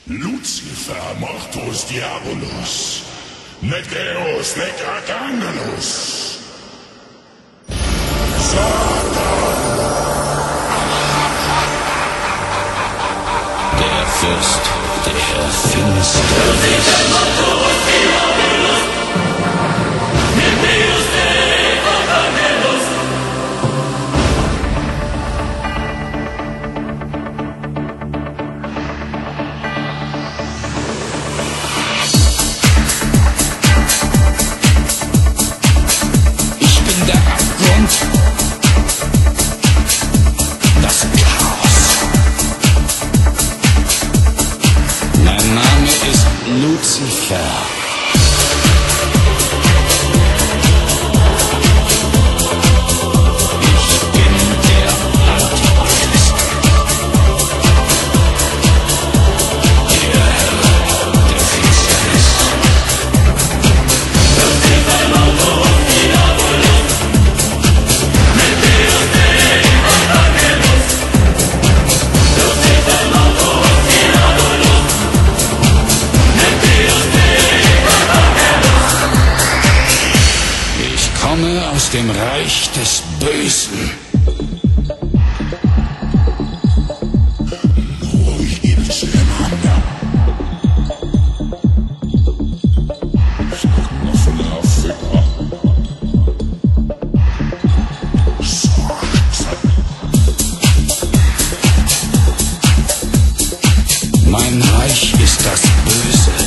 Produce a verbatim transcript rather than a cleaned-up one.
Lucifer mortus diabolus, nec Deus, nec archangelus. Satan! Der Fürst der Finsternis. Ich bin der Abgrund, das Chaos. Mein Name ist Lucifer. Ich bin der Antichrist, der Herr der Finsternis. Ich komme aus dem Reich des Bösen. Ruhig ins Länder. Sachen von Afrika. Satan. Mein Reich ist das Böse.